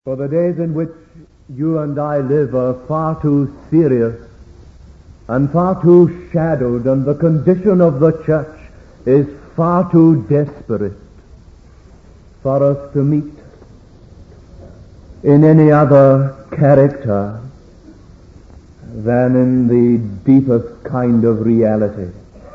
For the days in which you and I live are far too serious and far too shadowed, and the condition of the church is far too desperate for us to meet in any other character than in the deepest kind of reality.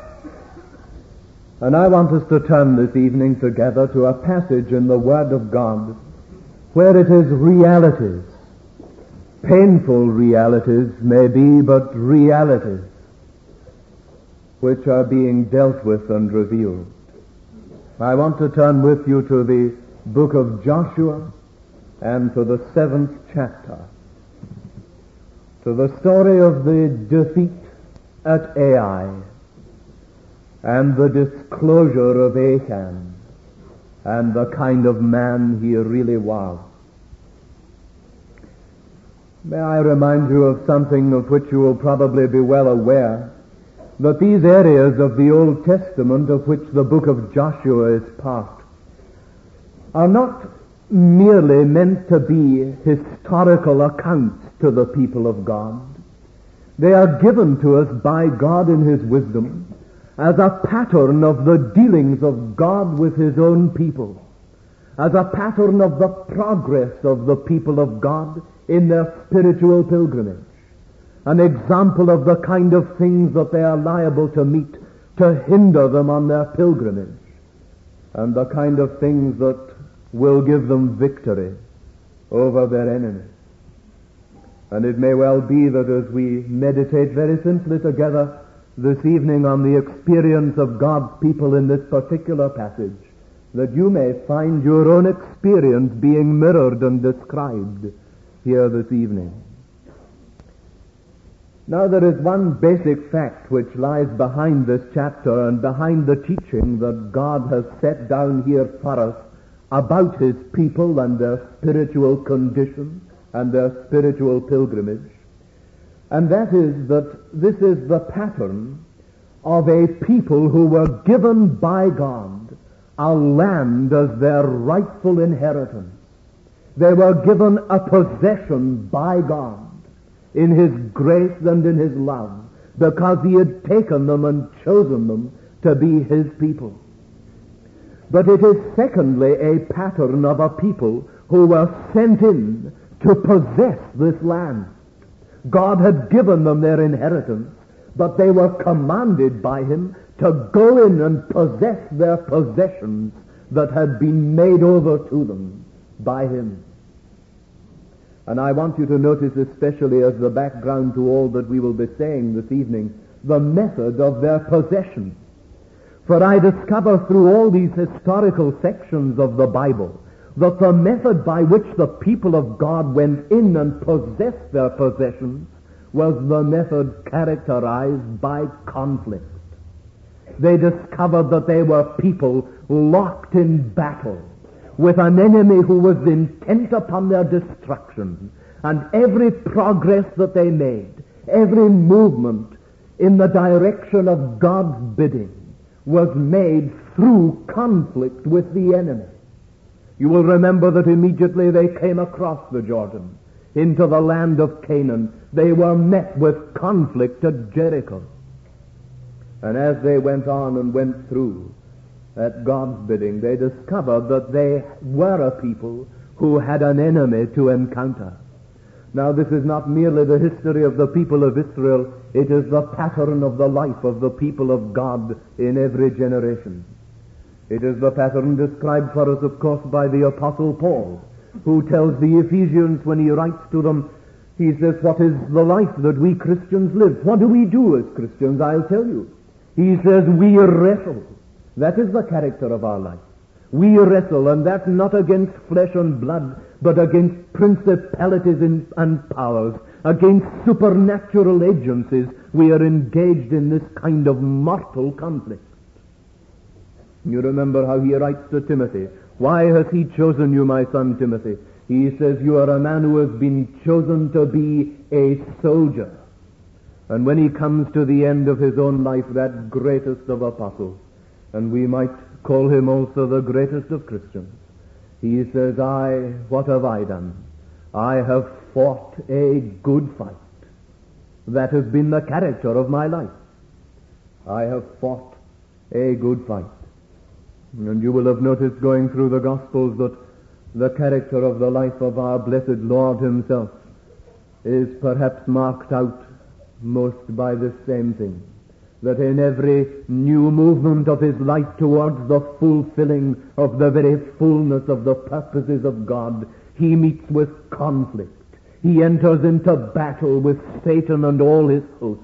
And I want us to turn this evening together to a passage in the Word of God where it is realities, painful realities maybe, but realities which are being dealt with and revealed. I want to turn with you to the book of Joshua and to the 7th chapter, to the story of the defeat at Ai and the disclosure of Achan and the kind of man he really was. May I remind you of something of which you will probably be well aware, that these areas of the Old Testament of which the book of Joshua is part are not merely meant to be historical accounts to the people of God. They are given to us by God in His wisdom as a pattern of the dealings of God with His own people, as a pattern of the progress of the people of God in their spiritual pilgrimage, an example of the kind of things that they are liable to meet to hinder them on their pilgrimage, and the kind of things that will give them victory over their enemies. And it may well be that as we meditate very simply together this evening on the experience of God's people in this particular passage, that you may find your own experience being mirrored and described here this evening. Now there is one basic fact which lies behind this chapter and behind the teaching that God has set down here for us about His people and their spiritual condition and their spiritual pilgrimage. And that is that this is the pattern of a people who were given by God a land as their rightful inheritance. They were given a possession by God in His grace and in His love, because He had taken them and chosen them to be His people. But it is secondly a pattern of a people who were sent in to possess this land. God had given them their inheritance, but they were commanded by Him to go in and possess their possessions that had been made over to them by Him. And I want you to notice, especially as the background to all that we will be saying this evening, the method of their possession. For I discover through all these historical sections of the Bible that the method by which the people of God went in and possessed their possessions was the method characterized by conflict. They discovered that they were people locked in battle with an enemy who was intent upon their destruction, and every progress that they made, every movement in the direction of God's bidding was made through conflict with the enemy. You will remember that immediately they came across the Jordan into the land of Canaan, they were met with conflict at Jericho. And as they went on and went through at God's bidding, they discovered that they were a people who had an enemy to encounter. Now, this is not merely the history of the people of Israel, it is the pattern of the life of the people of God in every generation. It is the pattern described for us, of course, by the Apostle Paul, who tells the Ephesians when he writes to them, he says, what is the life that we Christians live? What do we do as Christians? I'll tell you. He says, we wrestle. That is the character of our life. We wrestle, and that's not against flesh and blood, but against principalities and powers, against supernatural agencies. We are engaged in this kind of mortal conflict. You remember how he writes to Timothy, why has He chosen you, my son Timothy? He says, you are a man who has been chosen to be a soldier. And when he comes to the end of his own life, that greatest of apostles, and we might call him also the greatest of Christians, he says, what have I done? I have fought a good fight. That has been the character of my life. I have fought a good fight. And you will have noticed going through the Gospels that the character of the life of our blessed Lord himself is perhaps marked out most by this same thing, that in every new movement of his life towards the fulfilling of the very fullness of the purposes of God, he meets with conflict. He enters into battle with Satan and all his hosts.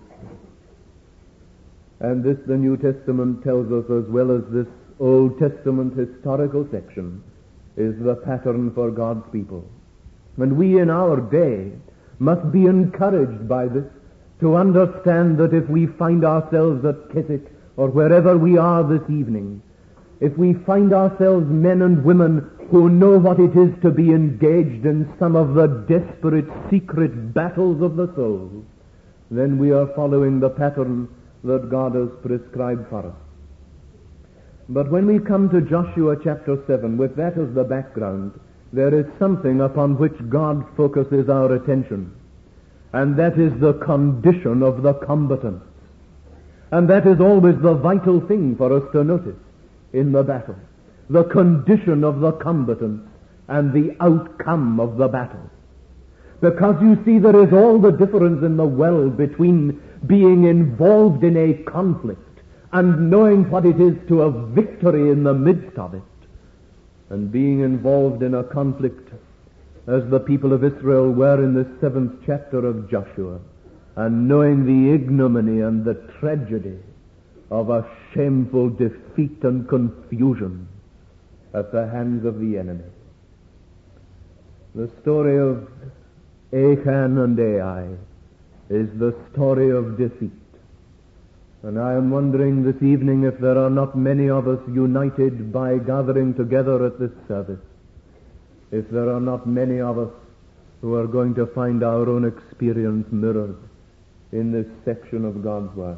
And this the New Testament tells us, as well as this Old Testament historical section, is the pattern for God's people. And we in our day must be encouraged by this, to understand that if we find ourselves at Keswick or wherever we are this evening, if we find ourselves men and women who know what it is to be engaged in some of the desperate secret battles of the soul, then we are following the pattern that God has prescribed for us. But when we come to Joshua chapter 7, with that as the background, there is something upon which God focuses our attention, and that is the condition of the combatants. And that is always the vital thing for us to notice in the battle. The condition of the combatants and the outcome of the battle. Because you see, there is all the difference in the world between being involved in a conflict and knowing what it is to have victory in the midst of it, and being involved in a conflict as the people of Israel were in the 7th chapter of Joshua, and knowing the ignominy and the tragedy of a shameful defeat and confusion at the hands of the enemy. The story of Achan and Ai is the story of defeat. And I am wondering this evening if there are not many of us united by gathering together at this service, if there are not many of us who are going to find our own experience mirrored in this section of God's Word.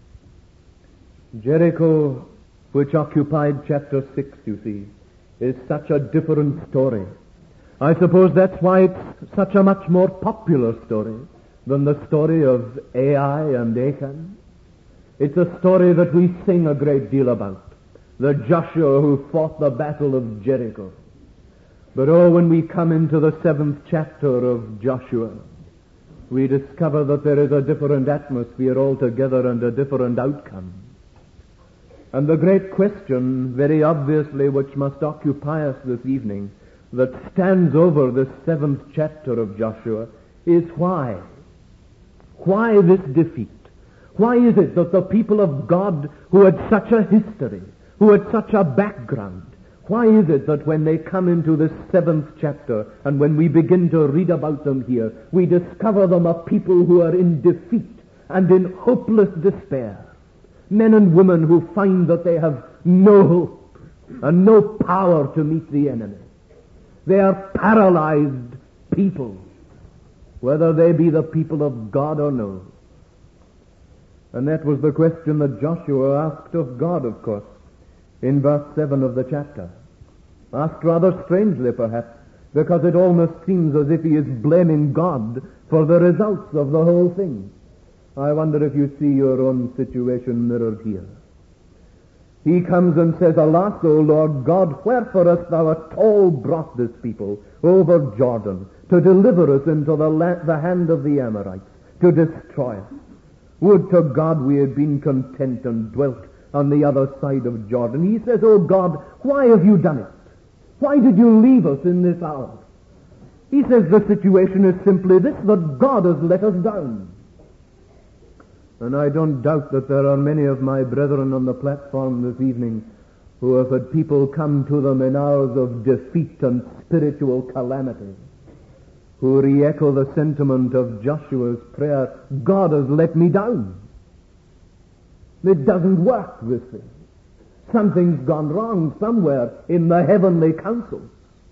Jericho, which occupied chapter 6, you see, is such a different story. I suppose that's why it's such a much more popular story than the story of Ai and Achan. It's a story that we sing a great deal about, the Joshua who fought the battle of Jericho. But when we come into the 7th chapter of Joshua, we discover that there is a different atmosphere altogether and a different outcome. And the great question, very obviously, which must occupy us this evening, that stands over this 7th chapter of Joshua, is why? Why this defeat? Why is it that the people of God, who had such a history, who had such a background, why is it that when they come into this 7th chapter, and when we begin to read about them here, we discover them a people who are in defeat and in hopeless despair? Men and women who find that they have no hope and no power to meet the enemy. They are paralyzed people, whether they be the people of God or no. And that was the question that Joshua asked of God, of course, in verse 7 of the chapter. Asked rather strangely, perhaps, because it almost seems as if he is blaming God for the results of the whole thing. I wonder if you see your own situation mirrored here. He comes and says, Alas, O Lord God, wherefore hast thou at all brought this people over Jordan to deliver us into the hand of the Amorites, to destroy us? Would to God we had been content and dwelt on the other side of Jordan. He says, O God, why have you done it? Why did you leave us in this hour? He says the situation is simply this, that God has let us down. And I don't doubt that there are many of my brethren on the platform this evening who have had people come to them in hours of defeat and spiritual calamity, who re-echo the sentiment of Joshua's prayer, God has let me down. It doesn't work, this thing. Something's gone wrong somewhere in the heavenly council.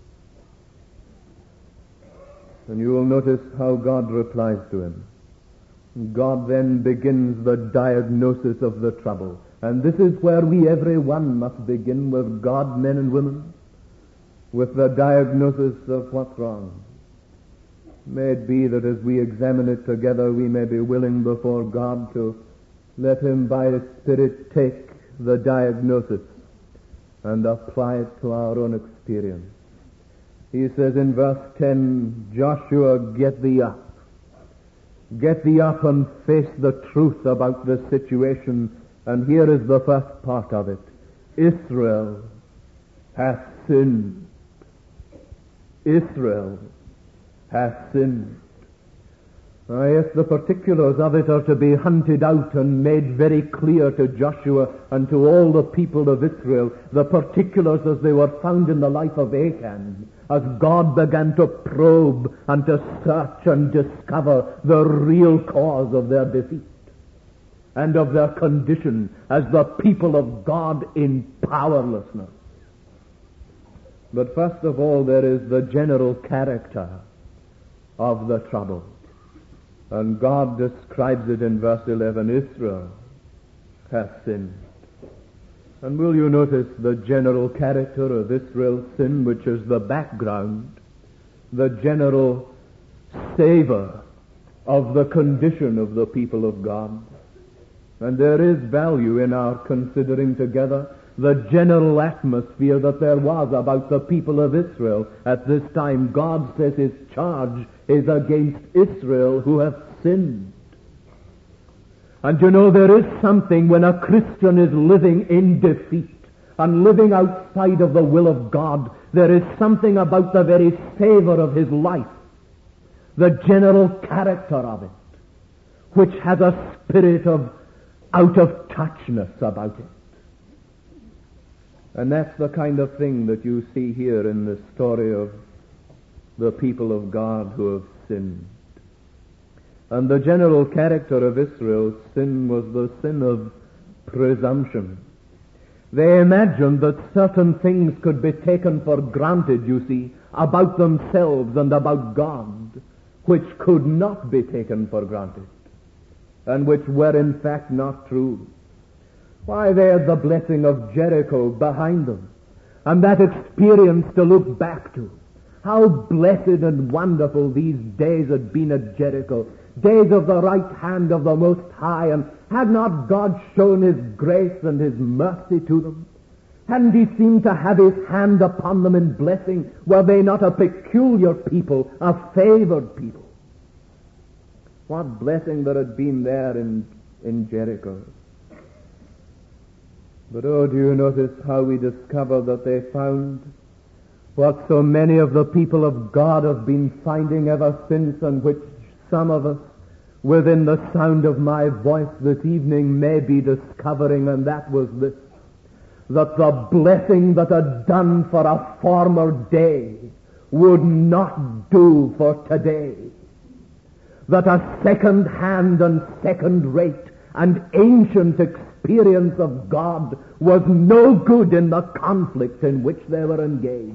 And you will notice how God replies to him. God then begins the diagnosis of the trouble. And this is where we, every one, must begin with God, men and women, with the diagnosis of what's wrong. May it be that as we examine it together, we may be willing before God to let Him by His Spirit take the diagnosis and apply it to our own experience. He says in verse 10, Joshua, get thee up. Get thee up and face the truth about the situation. And here is the first part of it. Israel hath sinned. Israel hath sinned. Yes, the particulars of it are to be hunted out and made very clear to Joshua and to all the people of Israel, the particulars as they were found in the life of Achan, as God began to probe and to search and discover the real cause of their defeat and of their condition as the people of God in powerlessness. But first of all, there is the general character of the trouble. And God describes it in verse 11, Israel hath sinned. And will you notice the general character of Israel's sin, which is the background, the general savor of the condition of the people of God. And there is value in our considering together the general atmosphere that there was about the people of Israel at this time. God says His charge is against Israel who have sinned. And you know, there is something when a Christian is living in defeat and living outside of the will of God, there is something about the very savor of his life, the general character of it, which has a spirit of out-of-touchness about it. And that's the kind of thing that you see here in the story of the people of God who have sinned. And the general character of Israel's sin was the sin of presumption. They imagined that certain things could be taken for granted, you see, about themselves and about God, which could not be taken for granted, and which were in fact not true. Why, they had the blessing of Jericho behind them, and that experience to look back to. How blessed and wonderful these days had been at Jericho, days of the right hand of the Most High, and had not God shown His grace and His mercy to them? Hadn't He seemed to have His hand upon them in blessing? Were they not a peculiar people, a favored people? What blessing there had been there in Jericho. But oh, do you notice how we discover that they found what so many of the people of God have been finding ever since, and which some of us within the sound of my voice this evening may be discovering, and that was this: that the blessing that had done for a former day would not do for today. That a second-hand and second-rate and ancient experience of God was no good in the conflict in which they were engaged.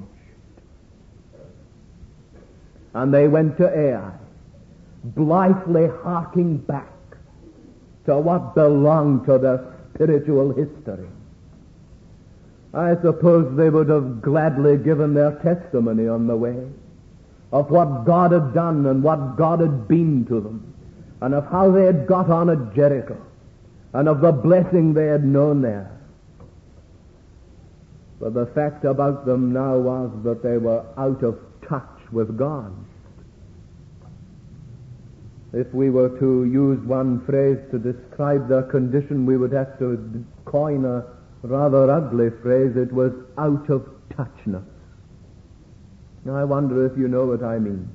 And they went to Ai, blithely harking back to what belonged to their spiritual history. I suppose they would have gladly given their testimony on the way of what God had done and what God had been to them, and of how they had got on at Jericho, and of the blessing they had known there. But the fact about them now was that they were out of touch with God. If we were to use one phrase to describe their condition, we would have to coin a rather ugly phrase. It was out of touchness. Now, I wonder if you know what I mean.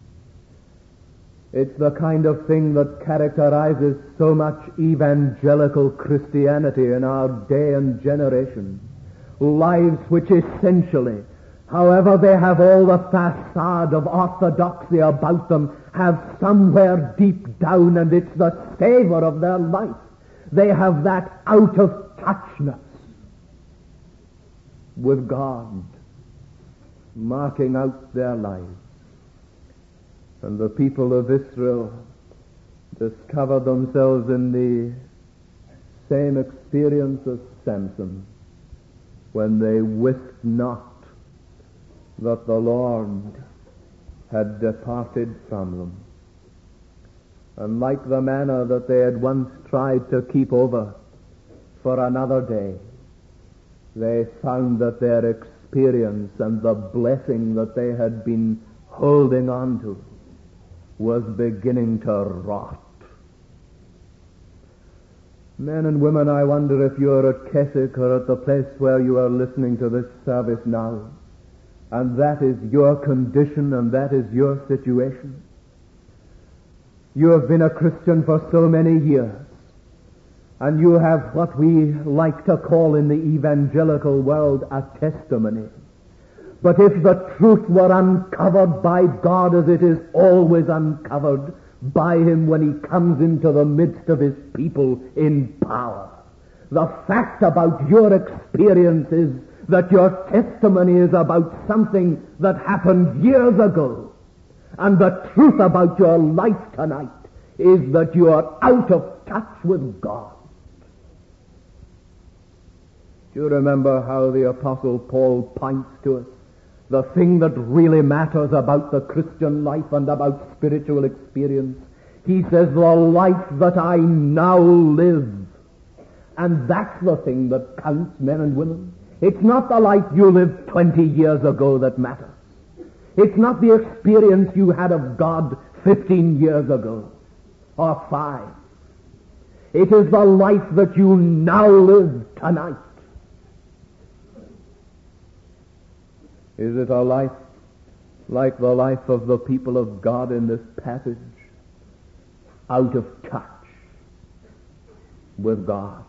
It's the kind of thing that characterizes so much evangelical Christianity in our day and generation. Lives which essentially, however they have all the facade of orthodoxy about them, have somewhere deep down, and it's the savor of their life, they have that out-of-touchness with God marking out their lives. And the people of Israel discovered themselves in the same experience as Samson, when they wist not that the Lord had departed from them. And like the manna that they had once tried to keep over for another day, they found that their experience and the blessing that they had been holding on to was beginning to rot. Men and women, I wonder if you're at Keswick or at the place where you are listening to this service now, and that is your condition and that is your situation. You have been a Christian for so many years, and you have what we like to call in the evangelical world a testimony. But if the truth were uncovered by God as it is always uncovered by Him when He comes into the midst of His people in power, the fact about your experience is that your testimony is about something that happened years ago. And the truth about your life tonight is that you are out of touch with God. Do you remember how the Apostle Paul points to us the thing that really matters about the Christian life and about spiritual experience? He says, the life that I now live. And that's the thing that counts, men and women. It's not the life you lived 20 years ago that matters. It's not the experience you had of God 15 years ago or 5. It is the life that you now live tonight. Is it a life like the life of the people of God in this passage? Out of touch with God.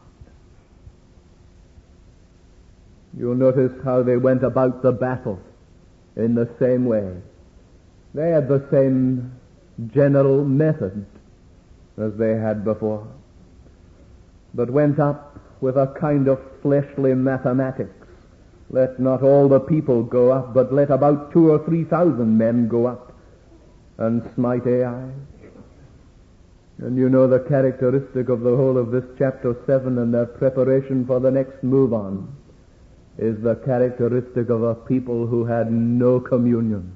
You'll notice how they went about the battle in the same way. They had the same general method as they had before, but went up with a kind of fleshly mathematics. Let not all the people go up, but let about 2,000 or 3,000 men go up and smite Ai. And you know the characteristic of the whole of this chapter 7 and their preparation for the next move on is the characteristic of a people who had no communion.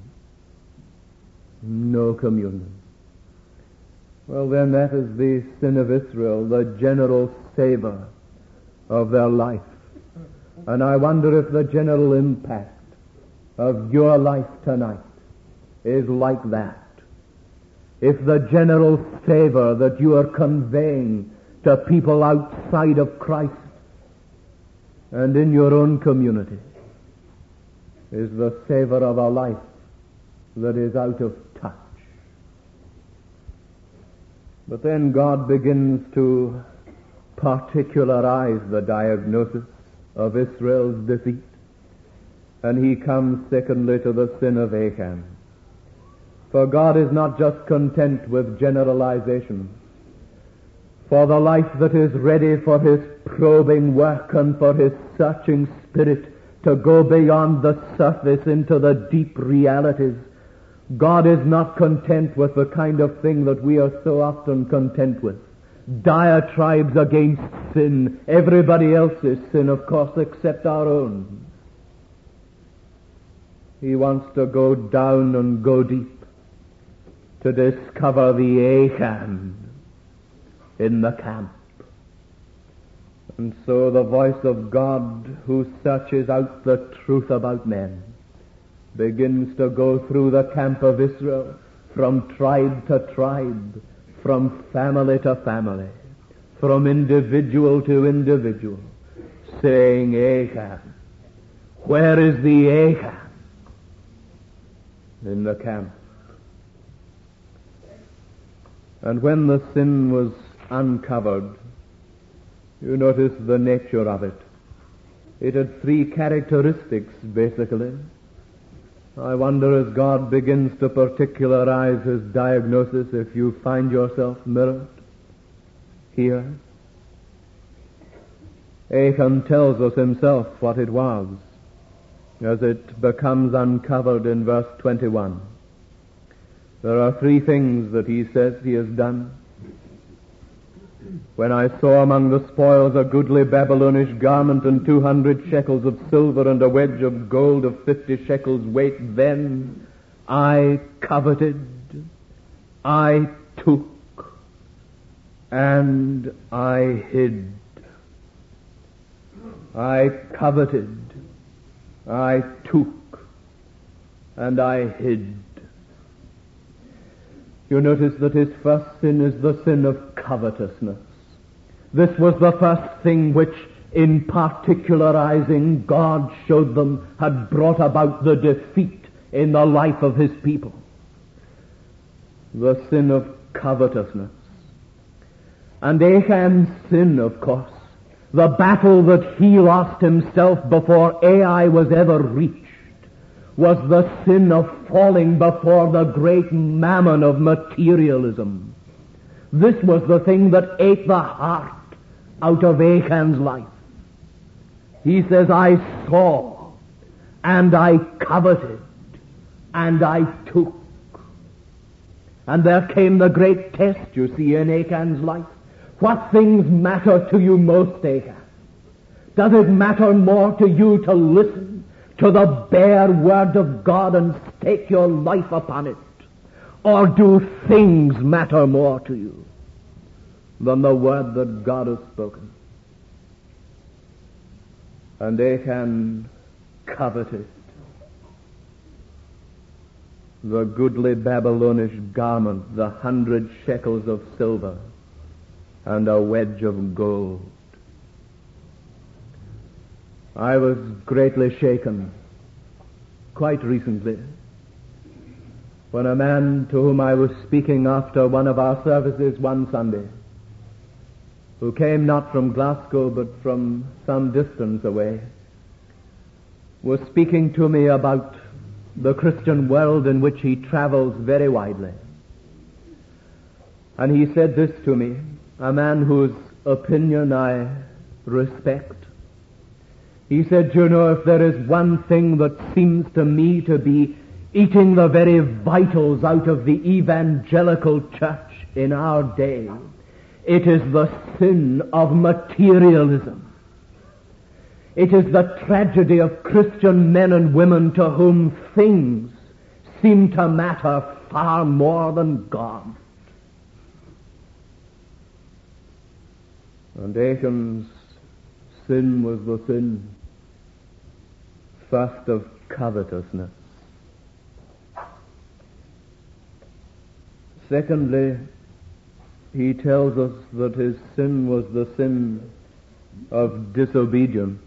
No communion. Well, then that is the sin of Israel, the general savor of their life. And I wonder if the general impact of your life tonight is like that. If the general favor that you are conveying to people outside of Christ and in your own community is the savor of a life that is out of touch. But then God begins to particularize the diagnosis of Israel's defeat. And He comes secondly to the sin of Achan. For God is not just content with generalization. For the life that is ready for His probing work and for His searching spirit to go beyond the surface into the deep realities, God is not content with the kind of thing that we are so often content with. Diatribes against sin, everybody else's sin, of course, except our own. He wants to go down and go deep to discover the Achan in the camp. And so the voice of God, who searches out the truth about men, begins to go through the camp of Israel, from tribe to tribe, from family to family, from individual to individual, saying, Achan, where is the Achan in the camp? And when the sin was uncovered, you notice the nature of it. It had 3 characteristics, basically. I wonder, as God begins to particularize His diagnosis, if you find yourself mirrored here. Achan tells us himself what it was as it becomes uncovered in verse 21. There are 3 things that he says he has done. When I saw among the spoils a goodly Babylonish garment and 200 shekels of silver and a wedge of gold of 50 shekels weight, then I coveted, I took, and I hid. I coveted, I took, and I hid. You notice that his first sin is the sin of covetousness. This was the first thing which, in particularizing, God showed them had brought about the defeat in the life of his people. The sin of covetousness. And Achan's sin, of course, the battle that he lost himself before Ai was ever reached, was the sin of falling before the great mammon of materialism. This was the thing that ate the heart out of Achan's life. He says, I saw, and I coveted, and I took. And there came the great test, you see, in Achan's life. What things matter to you most, Achan? Does it matter more to you to listen to the bare word of God and stake your life upon it? Or do things matter more to you than the word that God has spoken? And Achan coveted the goodly Babylonish garment, the 100 shekels of silver, and a wedge of gold. I was greatly shaken quite recently when a man to whom I was speaking after one of our services one Sunday, who came not from Glasgow but from some distance away, was speaking to me about the Christian world in which he travels very widely. And he said this to me, a man whose opinion I respect. He said, you know, if there is one thing that seems to me to be eating the very vitals out of the evangelical church in our day, it is the sin of materialism. It is the tragedy of Christian men and women to whom things seem to matter far more than God. And Achan's sin was the sin first of covetousness. Secondly, he tells us that his sin was the sin of disobedience.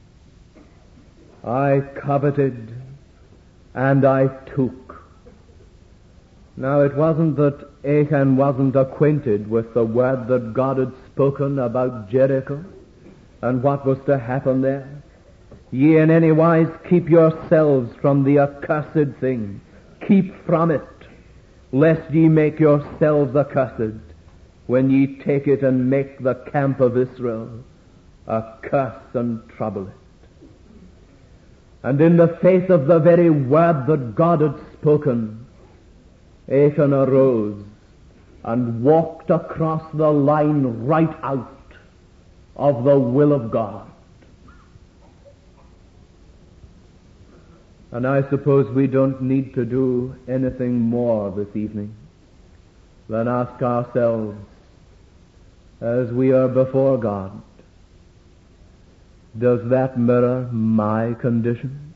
I coveted and I took. Now it wasn't that Achan wasn't acquainted with the word that God had spoken about Jericho and what was to happen there. Ye in any wise keep yourselves from the accursed thing. Keep from it, lest ye make yourselves accursed when ye take it and make the camp of Israel a curse and trouble it. And in the face of the very word that God had spoken, Achan arose and walked across the line right out of the will of God. And I suppose we don't need to do anything more this evening than ask ourselves, as we are before God, does that mirror my condition?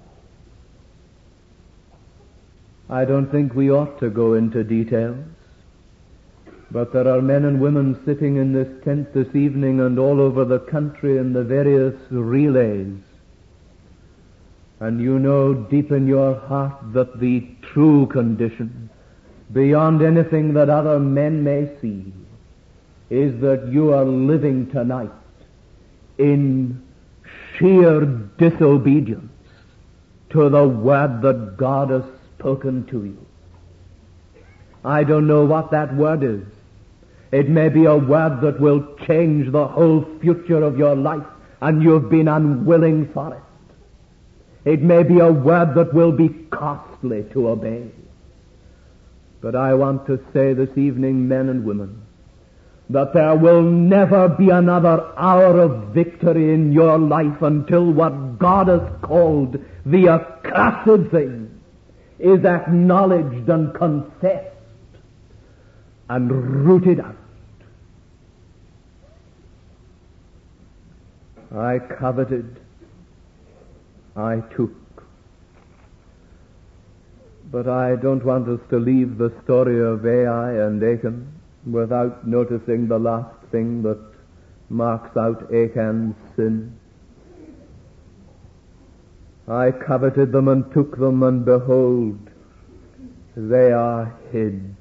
I don't think we ought to go into details, but there are men and women sitting in this tent this evening and all over the country in the various relays. And you know deep in your heart that the true condition, beyond anything that other men may see, is that you are living tonight in sheer disobedience to the word that God has spoken to you. I don't know what that word is. It may be a word that will change the whole future of your life, and you've been unwilling for it. It may be a word that will be costly to obey. But I want to say this evening, men and women, that there will never be another hour of victory in your life until what God has called the accursed thing is acknowledged and confessed and rooted out. I coveted, I took. But I don't want us to leave the story of Ai and Achan without noticing the last thing that marks out Achan's sin. I coveted them and took them, and behold, they are hid.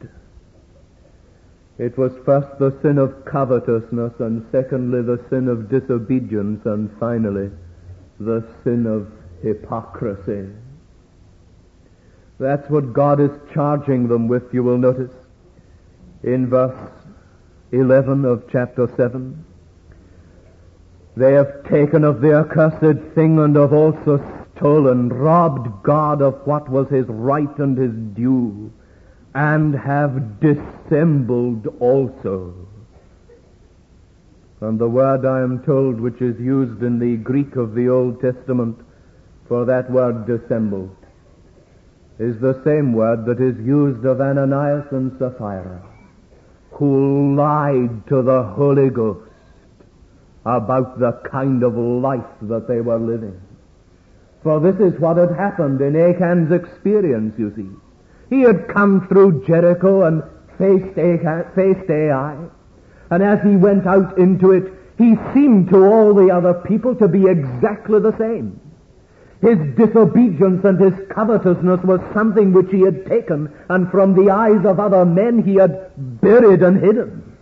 It was first the sin of covetousness, and secondly the sin of disobedience, and finally the sin of hypocrisy. That's what God is charging them with, you will notice, in verse 11 of chapter 7. They have taken of the accursed thing and have also stolen, robbed God of what was his right and his due, and have dissembled also. And the word, I am told, which is used in the Greek of the Old Testament for that word dissembled, is the same word that is used of Ananias and Sapphira, who lied to the Holy Ghost about the kind of life that they were living. For this is what had happened in Achan's experience, you see. He had come through Jericho and faced Ai, and as he went out into it, he seemed to all the other people to be exactly the same. His disobedience and his covetousness was something which he had taken, and from the eyes of other men he had buried and hidden.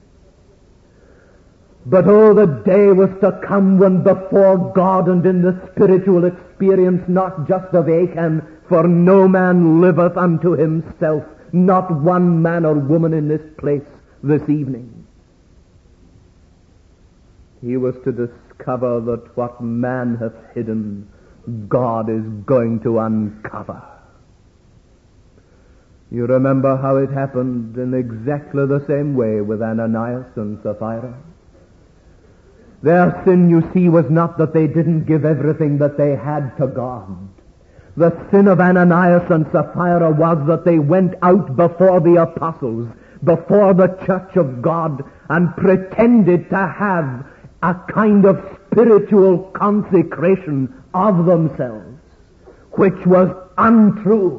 But oh, the day was to come when before God and in the spiritual experience, not just of Achan, for no man liveth unto himself, not one man or woman in this place this evening. He was to discover that what man hath hidden, God is going to uncover. You remember how it happened in exactly the same way with Ananias and Sapphira. Their sin, you see, was not that they didn't give everything that they had to God. The sin of Ananias and Sapphira was that they went out before the apostles, before the church of God, and pretended to have a kind of spiritual consecration of themselves, which was untrue.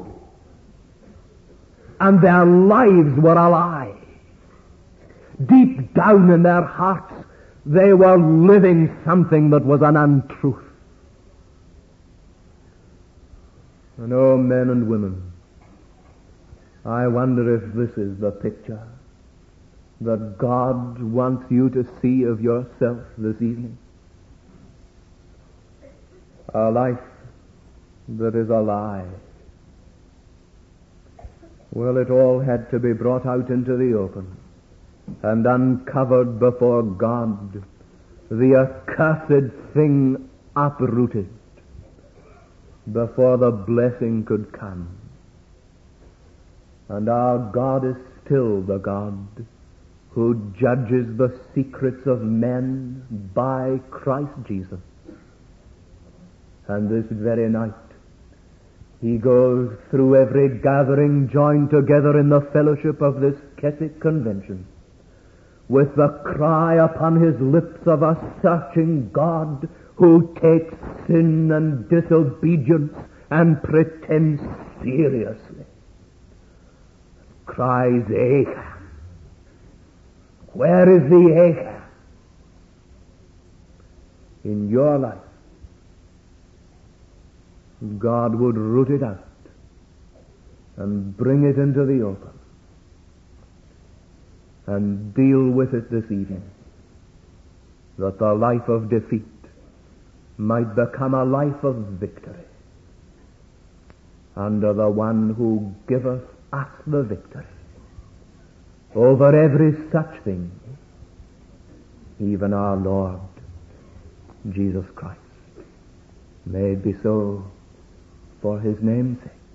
And their lives were a lie. Deep down in their hearts, they were living something that was an untruth. And oh, men and women, I wonder if this is the picture that God wants you to see of yourself this evening. A life that is a lie. Well, it all had to be brought out into the open and uncovered before God, the accursed thing uprooted before the blessing could come. And our God is still the God who judges the secrets of men by Christ Jesus. And this very night, he goes through every gathering joined together in the fellowship of this Keswick Convention with the cry upon his lips of a searching God who takes sin and disobedience and pretends seriously. Cries, Achan. Where is the Achan in your life? God would root it out and bring it into the open and deal with it this evening, that the life of defeat might become a life of victory under the one who giveth us the victory over every such thing, even our Lord Jesus Christ. May it be so for his name's sake.